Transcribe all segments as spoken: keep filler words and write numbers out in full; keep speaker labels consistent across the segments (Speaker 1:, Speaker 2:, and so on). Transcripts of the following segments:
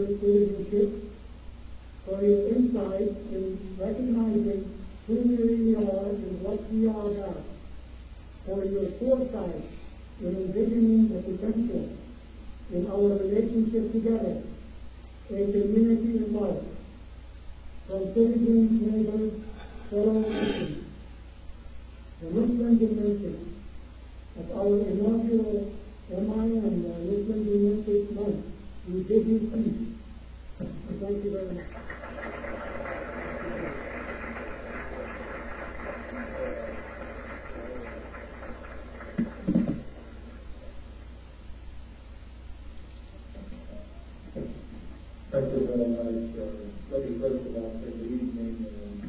Speaker 1: good citizenship, for your insight in recognizing who we really are and what we are about, for your foresight in envisioning the potential in our relationship together, in community and love, from citizens, neighbors, fellow citizens. The Muslim dimension of our inaugural M I M, uh, Muslim Domestic Month, we give you peace. Thank you very much.
Speaker 2: Thank you very much. Uh, let me first of all say good evening and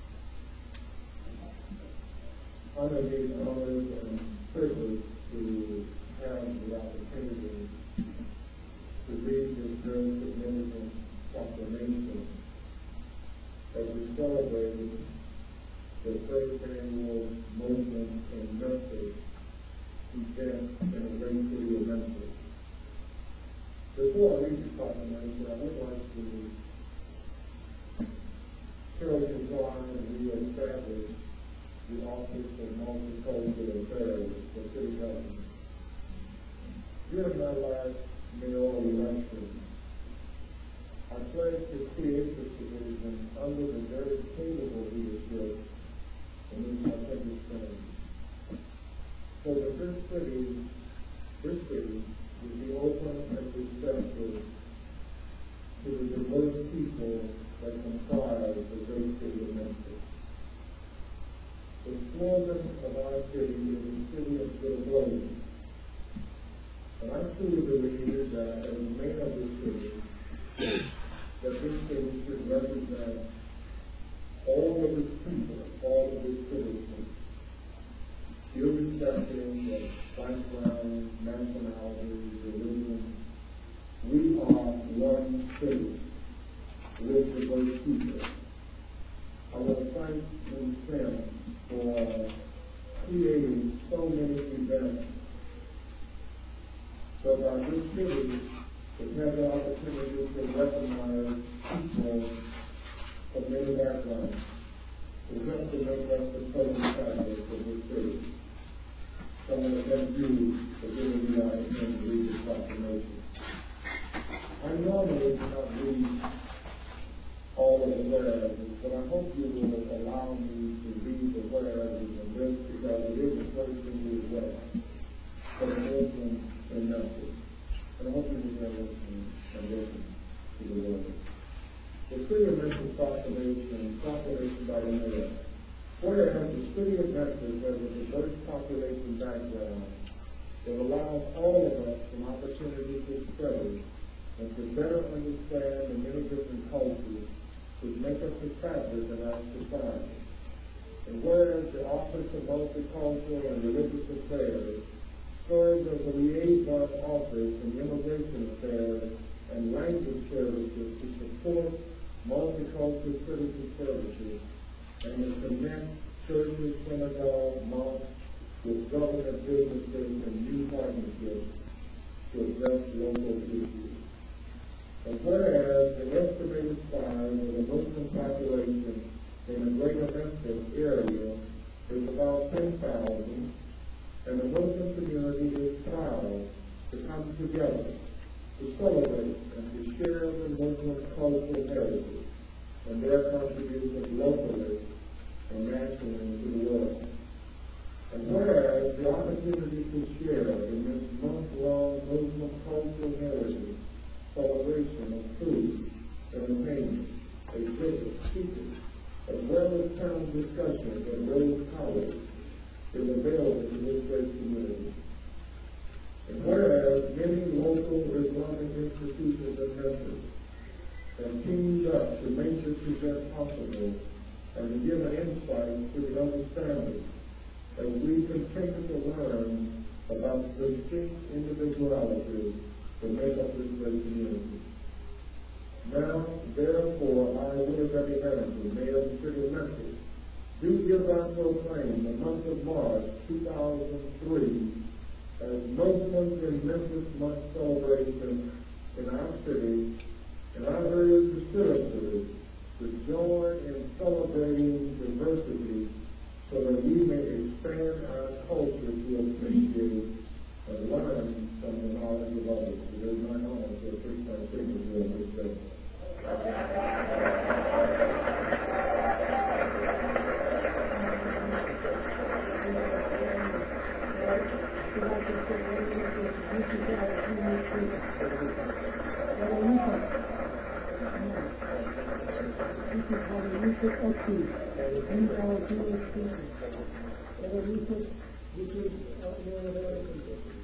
Speaker 2: honor these honors and privilege to have the opportunity to read this very significant proclamation as we celebrate the first annual Muslim and Memphis event in the great city of Memphis. Before I read the proclamation, I would like to carry on and re-establish the Office of Multicultural Affairs for City Government. During my last mayoral election, I pledged to create this division under the very capable leadership in which I take this stand. So that this city, this city, will be open and receptive to the diverse people that comprise the great city of Memphis. The slogan of our city is the city of good abode. And I truly believe that as the mayor of this city, that this city should represent all of its people, all of its citizens, irrespective of background, nationality, religion. We are one city with diverse people. I want to thank Sam for creating so many events so that this city would have the opportunity to recognize people from many backgrounds to help to make us the present fabric of this city. So I want to thank you for giving me the opportunity to read this proclamation. I normally cannot read all of the whereas, but I hope you will allow me to read the whereas in this because it is the first thing we read for the Muslims in Memphis. And I hope you will listen and listen to the word. The City of Memphis proclamation, proclamation by the mayor. Whereas the city of Memphis has a diverse population background that allows all of us an opportunity to study and to better understand the many different cultures which make up the fabric of our society. And whereas the Office of Multicultural and Religious Affairs serves as a liaison office in immigration affairs and language services to support multicultural citizen services and to connect churches, synagogues, mosques with government businesses and new partnerships to address local issues. And whereas the estimated size of the Muslim population in the greater Memphis area is about ten thousand, and the Muslim community is proud to come together to celebrate and to share the Muslim cultural heritage and their contributions locally and nationally to the world. And whereas the opportunity to share in this month-long Muslim cultural heritage celebration of food, entertainment, exhibits, speakers, as well as panel discussions at Rose College is available to this great community. And whereas many local Islamic institutions in Memphis have teamed up to make this event possible and to give an insight to the understanding as we continue to learn about the distinct individualities that make up this great community. Now, therefore, I, William W. Harrison, Mayor of the City of Memphis, do hereby proclaim the month of March two thousand three as Muslims in Memphis month celebration in our city
Speaker 1: Rita. This is Brother Rita Oki. These are Jewish people. Brother Rita, this is uh, your American.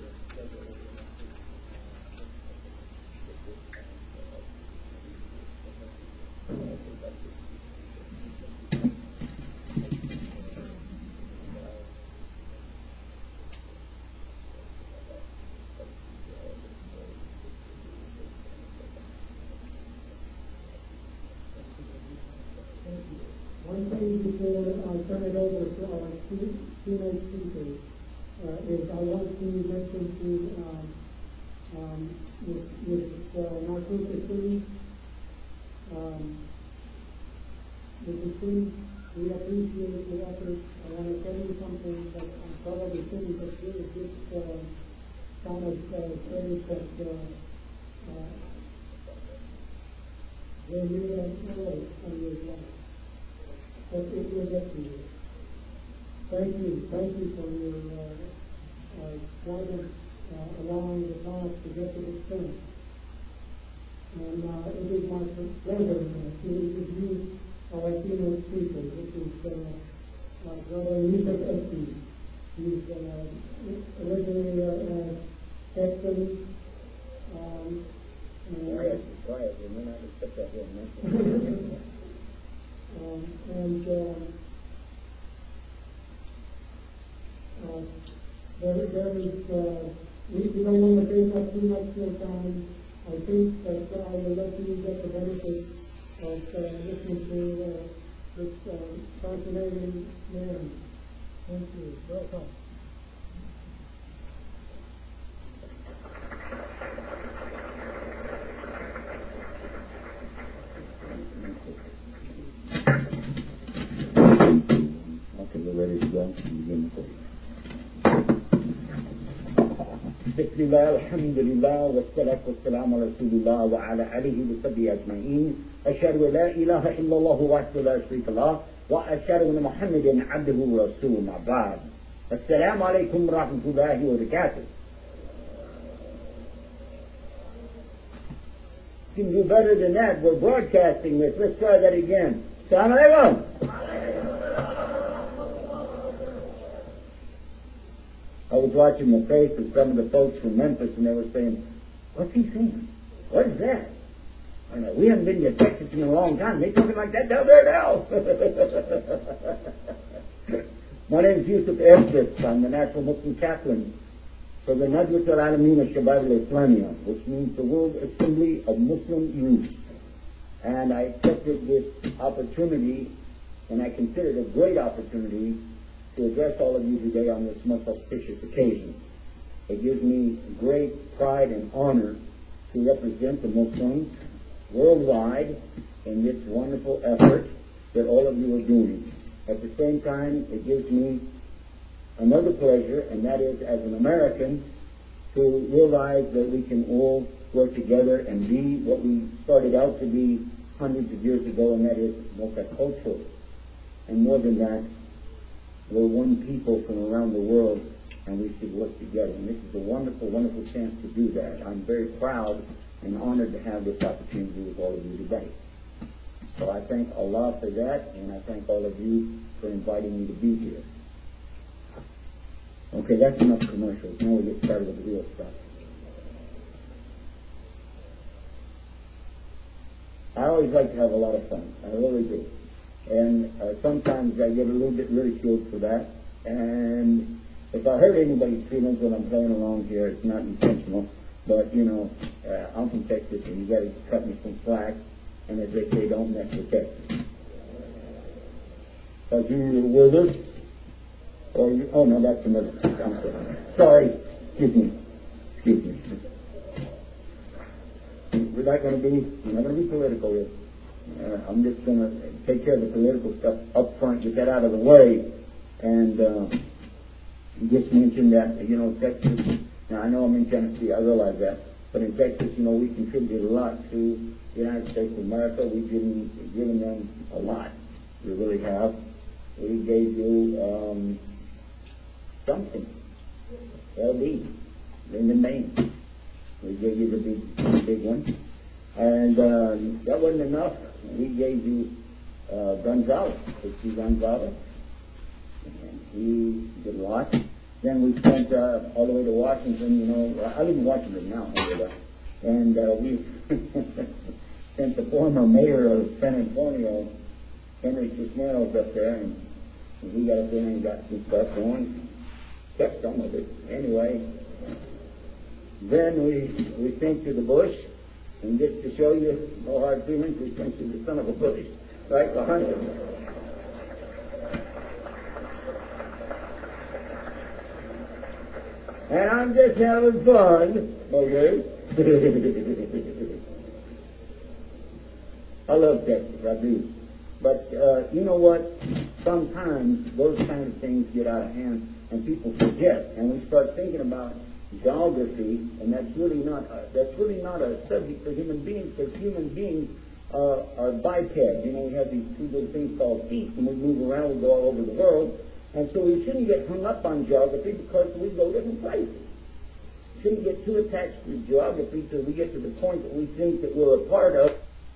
Speaker 1: One thing before I turn it over to our keynote speakers uh, is I want to mention to um, um, Miz Uh, Narcosa City, um, Missus City, we appreciate the effort. I want to tell you something that I'm probably saying, but really just uh, kind of uh, say that uh, uh, they made an error on your life. But it will get to you. Thank you. Thank you for your uh, uh, guidance, uh, allowing the class to get to this point. And uh, it is my pleasure uh, to introduce our keynote speaker, which is uh, uh, Brother Yusuf Esty. He's uh, originally uh, uh, Texan. Um,
Speaker 3: Quiet, quiet. We're not expect that here.
Speaker 1: Um, and uh, uh, there, there is, uh, we, we don't want to take up too much more time. I think that uh, I will let you get the benefit of uh, listening to uh, this uh, fascinating man. Thank you. Welcome.
Speaker 3: Okay, we're ready to go. Begin the بسم الله الحمد لله والصلاة والسلام على رسول الله وعلى آله وصحبه أجمعين أشهد أن لا إله إلا الله وحده لا شريك له وأشهد أن محمدا عبده ورسوله مع بعض السلام عليكم ورحمة الله وبركاته. You can do better than that. We're broadcasting this. Let's try that again. Assalamu alaikum. I was watching the face of some of the folks from Memphis, and they were saying, "What's he saying? What is that?" I know, we haven't been to Texas in a long time. They talking like that down there now. My name is Yusuf Estes. I'm the National Muslim Chaplain for the Nadwat al-Alameen al-Shabab al-Islamiyah, which means the World Assembly of Muslim Youth. And I accepted this opportunity, and I consider it a great opportunity to address all of you today on this most auspicious occasion. It gives me great pride and honor to represent the Muslims worldwide in this wonderful effort that all of you are doing. At the same time, it gives me another pleasure, and that is, as an American, to realize that we can all work together and be what we started out to be hundreds of years ago, and that is multicultural. And more than that, we're one people from around the world, and we should work together. And this is a wonderful, wonderful chance to do that. I'm very proud and honored to have this opportunity with all of you today. So I thank Allah for that, and I thank all of you for inviting me to be here. Okay, that's enough commercials. Now we get started with the real stuff. I always like to have a lot of fun. I really do. And uh, sometimes I get a little bit ridiculed for that. And if I hurt anybody's feelings when I'm playing along here, it's not intentional. But, you know, uh, I'm from Texas, and you got to cut me some slack. And as they say, don't mess with Texas. Are you with us? Or you, oh, no, that's another thing. I'm sorry. Sorry. Excuse me. Excuse me. We're not going to be, we're not going to be political here. Uh, I'm just going to take care of the political stuff up front, get that out of the way, and uh, just mention that, you know, Texas, now I know I'm in Tennessee, I realize that, but in Texas, you know, we contribute a lot to the United States of America. We've given, given them a lot. We really have. We gave you um, something. L D, in the name. We gave you the big, the big one. And um, that wasn't enough. We gave you uh, Gonzalez, H C Gonzalez. And he did a lot. Then we went uh, all the way to Washington, you know. I live in Washington now, anyway. And uh, we sent the former mayor of San Antonio, Henry Cisneros, up there, and, and he got up there and got some stuff going. Kept some of it. Anyway, then we we sent to the bush, and just to show you no hard feelings, we sent to the son of a bush right behind him. And I'm just having fun, okay? I love Texas, I do. But uh, you know what? Sometimes those kind of things get out of hand and people forget, and we start thinking about geography, and that's really not a, that's really not a subject for human beings, because human beings uh, are biped. You know, we have these two little things called feet, and we move around, we go all over the world, and so we shouldn't get hung up on geography because we go different places. We shouldn't get too attached to geography till we get to the point that we think that we're a part of.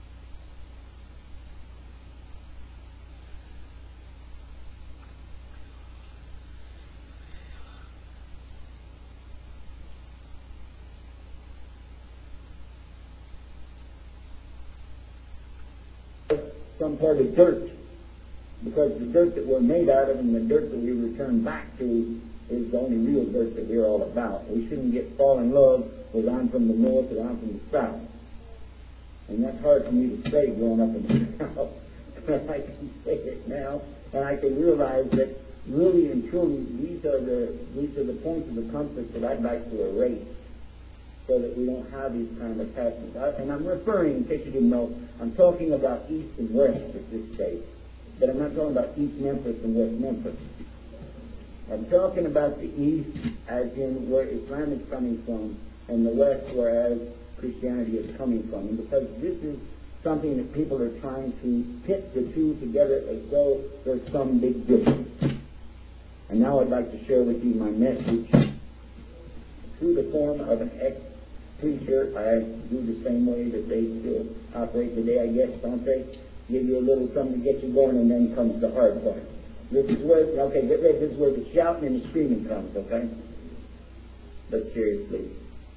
Speaker 3: Some part of dirt, because the dirt that we're made out of and the dirt that we return back to is the only real dirt that we're all about. We shouldn't get fall in love with I'm from the north or I'm from the south. And that's hard for me to say growing up in the south. But I can say it now, and I can realize that really and truly these are the these are the points of the compass that I'd like to erase, so that we don't have these kind of attachments. I, and I'm referring, in case you didn't know, I'm talking about East and West at this stage. But I'm not talking about East Memphis and West Memphis. I'm talking about the East as in where Islam is coming from, and the West whereas Christianity is coming from. And because this is something that people are trying to pit the two together as though there's some big difference. And now I'd like to share with you my message through the form of an ex preacher. I do the same way that they still operate today, I guess, don't they? Give you a little something to get you going, and then comes the hard part. This is where, okay, get ready, this is where the shouting and the screaming comes, okay? But seriously,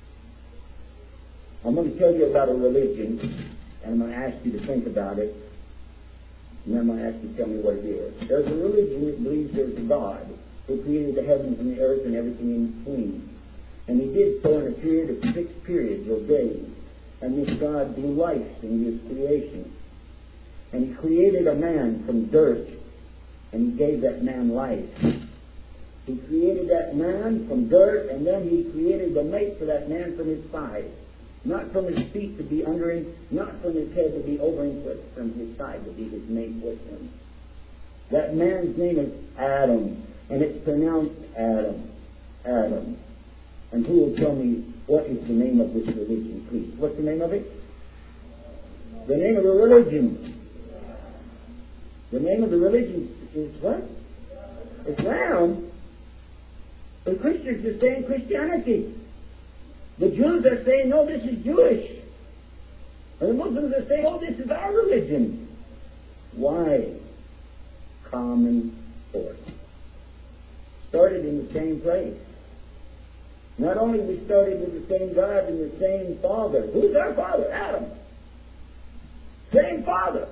Speaker 3: I'm going to tell you about a religion, and I'm going to ask you to think about it, and then I'm going to ask you to tell me what it is. There's a religion that believes there's a God who created the heavens and the earth and everything in between. And he did so in a period of six periods or days. And this God blew life in his creation. And he created a man from dirt, and he gave that man life. He created that man from dirt, and then he created the mate for that man from his side. Not from his feet to be under him, not from his head to be over him, but from his side to be his mate with him. That man's name is Adam, and it's pronounced Adam. Adam. And who will tell me what is the name of this religion, please? What's the name of it? The name of the religion. The name of the religion is what? Islam. The Christians are saying Christianity. The Jews are saying, no, this is Jewish. And the Muslims are saying, oh, this is our religion. Why? Common source. Started in the same place. Not only we started with the same God and the same Father. Who's our Father? Adam. Same Father.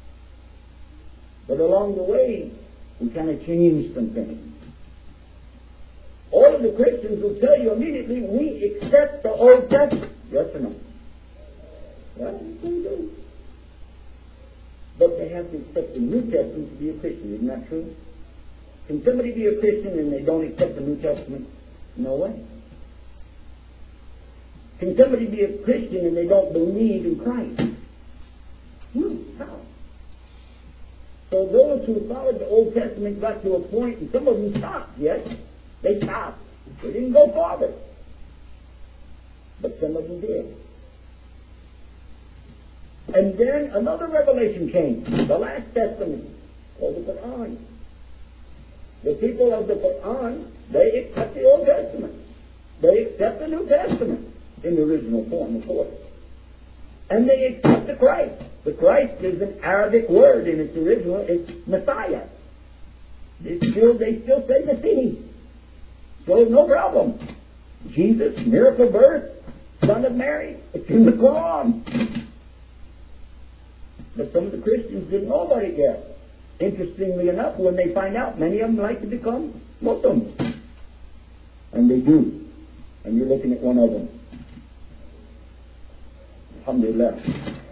Speaker 3: But along the way, we kind of changed some things. All of the Christians will tell you immediately, we accept the Old Testament. Yes or no? Well, they do. But they have to accept the New Testament to be a Christian. Isn't that true? Can somebody be a Christian and they don't accept the New Testament? No way. Can somebody be a Christian and they don't believe in Christ? Hmm, how? So those who followed the Old Testament got to a point, and some of them stopped, yes? They stopped. They didn't go farther. But some of them did. And then another revelation came, the last testament, called the Quran. The people of the Quran, they accept the Old Testament. They accept the New Testament in the original form, of course. And they accept the Christ. The Christ is an Arabic word in its original. It's Messiah. They still, they still say Messiah. So no problem. Jesus, miracle birth, son of Mary, it's in the Quran. But some of the Christians didn't know about it yet. Interestingly enough, when they find out, many of them like to become Muslims. And they do. And you're looking at one of them. Alhamdulillah.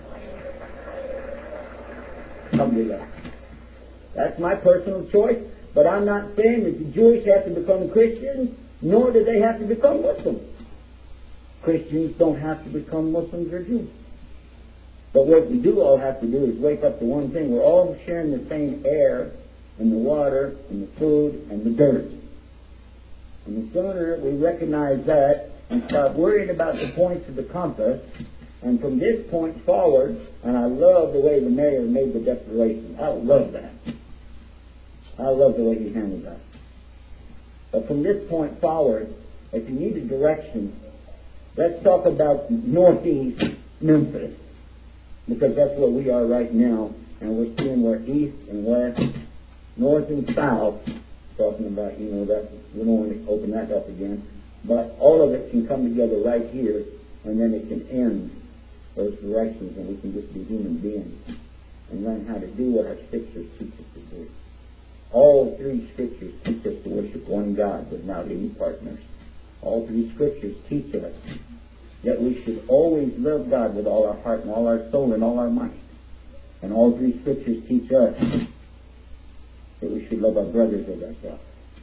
Speaker 3: Alhamdulillah. That's my personal choice, but I'm not saying that the Jewish have to become Christians, nor do they have to become Muslims. Christians don't have to become Muslims or Jews. But what we do all have to do is wake up to one thing. We're all sharing the same air and the water and the food and the dirt. And the sooner we recognize that and stop worrying about the points of the compass, and from this point forward, and I love the way the mayor made the declaration. I love that. I love the way he handled that. But from this point forward, if you need a direction, let's talk about northeast Memphis, because that's where we are right now, and we're seeing where east and west, north and south, talking about, you know, that we don't want to open that up again, but all of it can come together right here, and then it can end those directions, and we can just be human beings and learn how to do what our scriptures teach us to do. All three scriptures teach us to worship one God without any partners. All three scriptures teach us that we should always love God with all our heart and all our soul and all our might. And all three scriptures teach us that we should love our brothers as ourselves.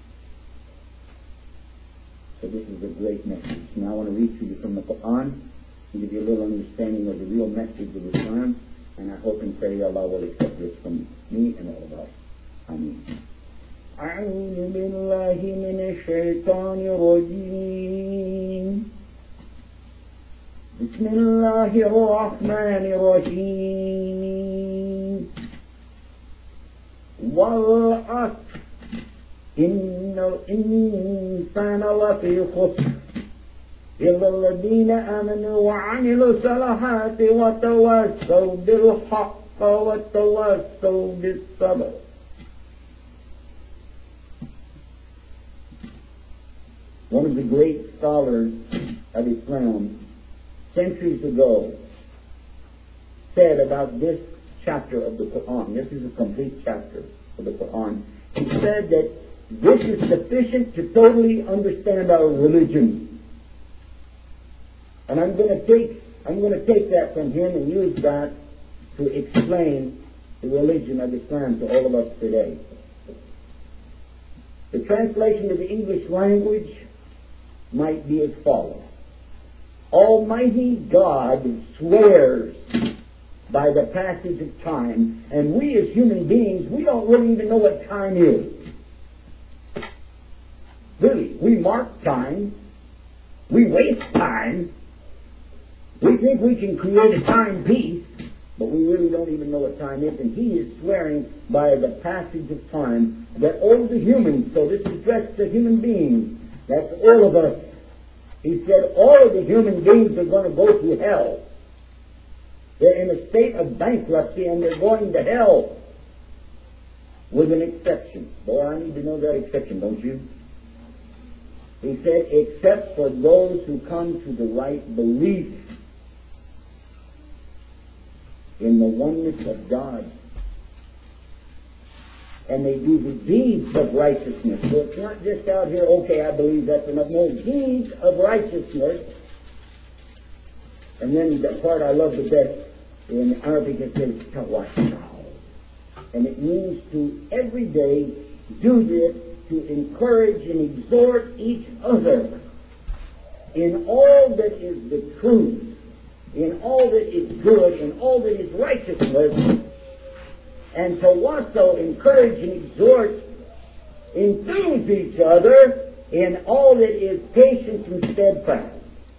Speaker 3: So this is a great message. Now I want to read to you from the Quran and give you a little understanding of the real message of Islam, and I hope and pray Allah will accept this from me and all of us. Ameen. أعوذ بالله من الشيطان الرجيم بسم الله الرحمن الرحيم والعصر إن الإنسان لفي خسر إلا الذين آمنوا وعملوا الصالحات وتواصوا بالحق وتواصوا بالصبر. One of the great scholars of Islam centuries ago said about this chapter of the Quran, this is a complete chapter of the Quran, he said that this is sufficient to totally understand our religion. And I'm going to take I'm going to take that from him and use that to explain the religion of Islam to all of us today. The translation of the English language might be as follows. Almighty God swears by the passage of time, and we as human beings, we don't really even know what time is. Really, we mark time, we waste time, we think we can create a timepiece, but we really don't even know what time is, and he is swearing by the passage of time that all the humans, so this is addressed to human beings, that's all of us. He said all of the human beings are going to go to hell. They're in a state of bankruptcy and they're going to hell. With an exception. Boy, I need to know that exception, don't you? He said, except for those who come to the right belief in the oneness of God. And they do the deeds of righteousness. So it's not just out here, okay, I believe that's enough. No, deeds of righteousness. And then the part I love the best, in Arabic it says, tawassau. And it means to every day do this to encourage and exhort each other in all that is the truth, in all that is good, in all that is righteousness, and to also encourage and exhort, enthuse each other in all that is patience and steadfast.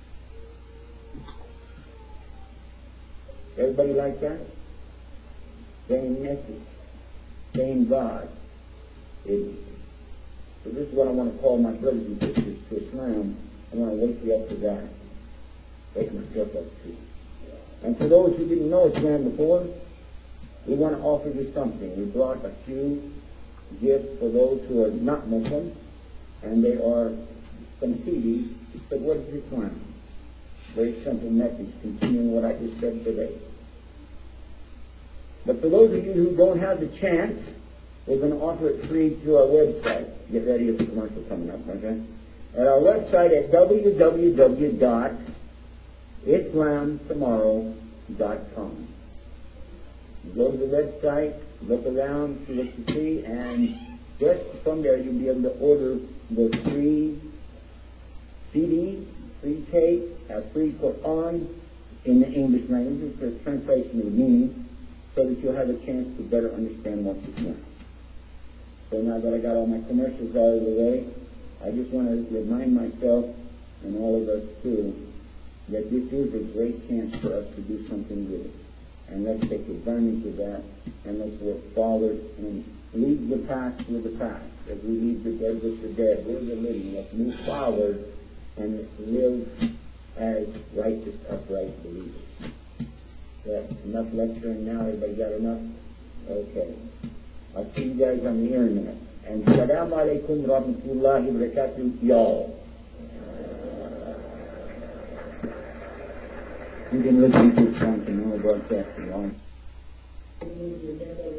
Speaker 3: Everybody like that? Same message, same God. It, so this is what I want to call my brothers and sisters to Islam. I want to wake you up to that. Wake myself up to. And for those who didn't know Islam before, we want to offer you something. We brought a few gifts for those who are not Muslim, and they are some C Ds. He said, what is Islam? Very simple message, continuing what I just said today. But for those of you who don't have the chance, we're going to offer it free through our website. Get ready, there's a commercial coming up, okay? At our website at w w w dot islam tomorrow dot com. Go to the website, look around, see what you see, and just from there you'll be able to order the free C D, free tape, a free Quran in the English language, for translation of meaning, so that you'll have a chance to better understand what you're doing. So now that I got all my commercials out of the way, I just want to remind myself, and all of us too, that this is a great chance for us to do something good. And let's take advantage of that, and let's work forward and leave the past with the past. As we leave the dead with the dead, we're the living. Let's move forward and live as righteous, upright believers. Yeah, enough lecturing now. Everybody got enough? Okay. I'll see you guys on the internet. And Assalamu alaikum wa rahmatullahi wa barakatuh, y'all. You can listen to something on the broadcasting line.